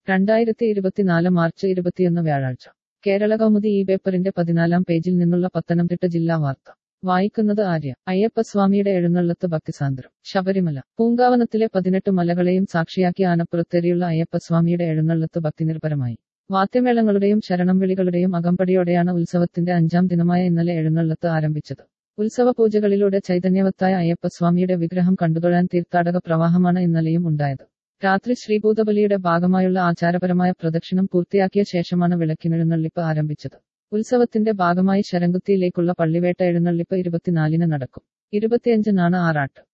2024 March 21 വ്യാഴാഴ്ച കേരള കൗമുദി ഈ പേപ്പറിന്റെ 14-ാം പേജിൽ നിന്നുള്ള പത്തനംതിട്ട ജില്ലാ വാർത്ത വായിക്കുന്നത് ആര്യ. അയ്യപ്പസ്വാമിയുടെ എഴുന്നള്ളത്ത് ഭക്തിസാന്ദ്രം. ശബരിമല പൂങ്കാവനത്തിലെ 18 മലകളെയും സാക്ഷിയാക്കി ആനപ്പുറത്തേറിയുള്ള അയ്യപ്പസ്വാമിയുടെ എഴുന്നള്ളത്ത് ഭക്തിനിർഭരമായി. വാദ്യമേളങ്ങളുടെയും ശരണം വിളികളുടെയും അകമ്പടിയോടെയാണ് ഉത്സവത്തിന്റെ 5-ാം ദിനമായ ഇന്നലെ എഴുന്നള്ളത്ത് ആരംഭിച്ചത്. ഉത്സവ പൂജകളിലൂടെ ചൈതന്യവത്തായ അയ്യപ്പസ്വാമിയുടെ വിഗ്രഹം കണ്ടുതൊഴാൻ തീർത്ഥാടക പ്രവാഹമാണ് ഇന്നലെയും ഉണ്ടായത്. രാത്രി ശ്രീഭൂതബലിയുടെ ഭാഗമായുള്ള ആചാരപരമായ പ്രദക്ഷിണം പൂർത്തിയാക്കിയ ശേഷമാണ് വിളക്കിനെഴുന്നള്ളിപ്പ് ആരംഭിച്ചത്. ഉത്സവത്തിന്റെ ഭാഗമായി ശരംകുത്തിയിലേക്കുള്ള പള്ളിവേട്ട എഴുന്നള്ളിപ്പ് 24-ന് നടക്കും. 25-നാണ് ആറാട്ട്.